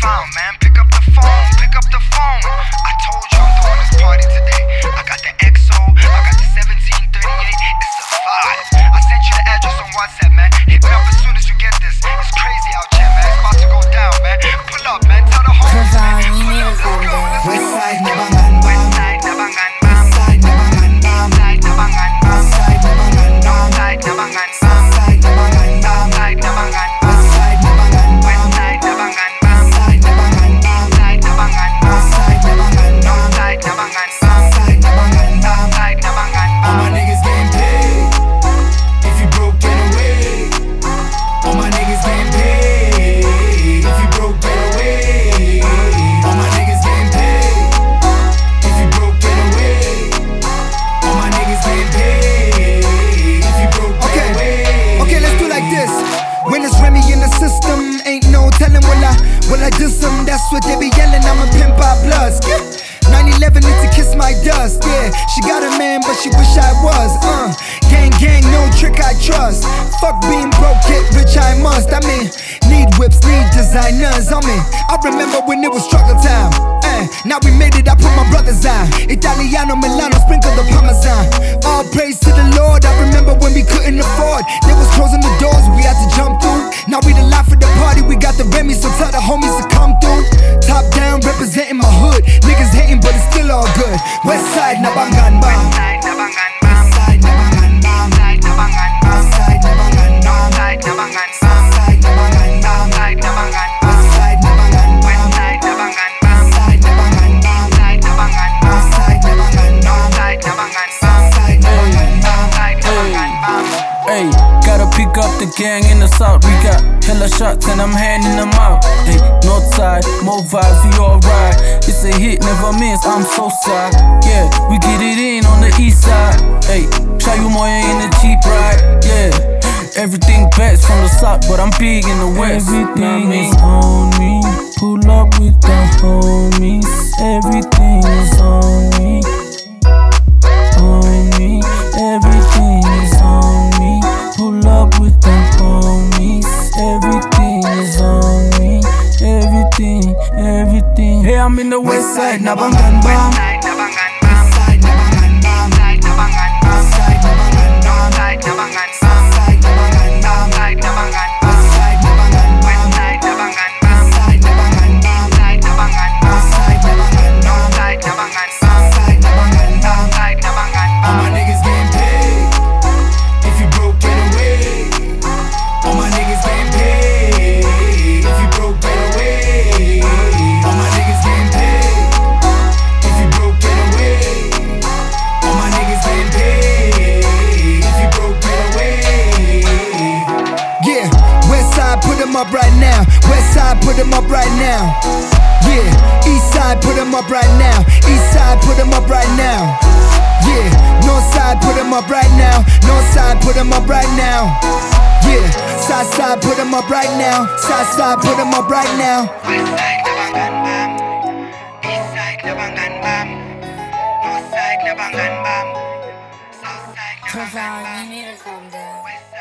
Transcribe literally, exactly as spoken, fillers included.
found, man. Pick up the phone, pick up the phone. I told you I'm throwing this party today. I got the X O, I got the seventeen thirty-eight. It's a vibe. I sent you the address on WhatsApp, man. Hit me up as soon as you get this. It's crazy out here, man. It's about to go down, man. Pull up, man. Tell the homies, man. Pull up, let's go, let's go. Westside Nabangan Bam. Westside Nabangan Bam. Westside Nabangan Bam. Westside Nabangan Bam. Westside Nabangan Bam. Westside Nabangan Bam. Westside Nabangan Bam. Westside Nabangan Bam. Westside Nabangan Bam. Westside Nabangan Bam. Westside Nabangan Bam. Westside Nabangan Bam. Westside Nabangan Bam. Westside Nabangan Bam. Westside Nabangan Bam. Westside Nabangan Bam. All my niggas getting paid. If you broke, get away. All my niggas getting paid. If you broke, get away. All my niggas getting paid. If you broke, get away. All my niggas getting paid. If you broke, get away. Okay, let's do like this. When it's Remy in the system, ain't no telling will I, will I do some? That's what they be yelling, I'm a pimp by plus. Yeah. nine eleven is to kiss my dust, yeah. She got a man, but she wish I was, uh. Gang, gang, no trick I trust. Fuck being broke, get rich I must. I mean, need whips, need designers on me. I remember when it was struggle time. Eh, now we made it, I put my brothers on. Italiano, Milano, sprinkle the Parmesan. All praise to the Lord. I remember when we couldn't afford. They was closing the doors, we had to jump through. Now we the life of the party, we got the Remy, so tell the homies to come through. Top down, representing my hood. Niggas hating, but it's still all good. Westside Nabangan Bam. Westside Nabangan Bam. Westside Nabangan Bam. Westside Nabangan Bam. Westside Nabangan Bam. Westside Nabangan Bam. Westside Nabangan Bam. Westside Nabangan Bam. Westside Nabangan Bam. Westside Nabangan Bam. Westside Nabangan Bam. Westside Nabangan Bam. Westside Nabangan Bam. Westside Nabangan Bam. Westside Nabangan Bam. Westside Nabangan Bam. Hey, gotta pick up the gang in the south. We got hella shots and I'm handing them out. Hey, north side, more vibes, we alright. It's a hit, never miss, I'm so sorry. Yeah, we get it in on the east side. Hey, show you more in the cheap ride. Yeah, everything best from the south, but I'm big in the west. Everything is on me. Pull up with the homies. Everything is on me. On me. Everything is on me. Pull up with the homies. Everything is on me. Everything, everything. Hey, I'm in the west side, Nabangan Bam. Westside Nabangan Bam. Westside Nabangan Bam. Westside Nabangan Bam. Westside Nabangan Bam. Westside Nabangan Bam. Westside Nabangan Bam. Westside Nabangan Bam. Westside Nabangan Bam. Westside Nabangan Bam. Westside Nabangan Bam. Westside Nabangan Bam. Westside Nabangan Bam. Westside Nabangan Bam. Westside Nabangan Bam. Westside Nabangan All my Bam. niggas getting paid. If you broke, get away. All my niggas getting paid. If you broke, get away. All my niggas getting paid. If you broke, get away. All my niggas getting paid. If you broke, get away. Yeah, Westside put them up right now. Westside put them up right now. Yeah, Eastside put them up right now. Eastside put them up right now. Yeah, Northside put them up right now. Northside put them up right now. Yeah, Southside put them up right now. Southside put them up right now. Westside Nabangan Bam. Eastside Nabangan Bam. Northside Nabangan Bam. Southside Nabangan Bam. Profound, you need to calm down. Westside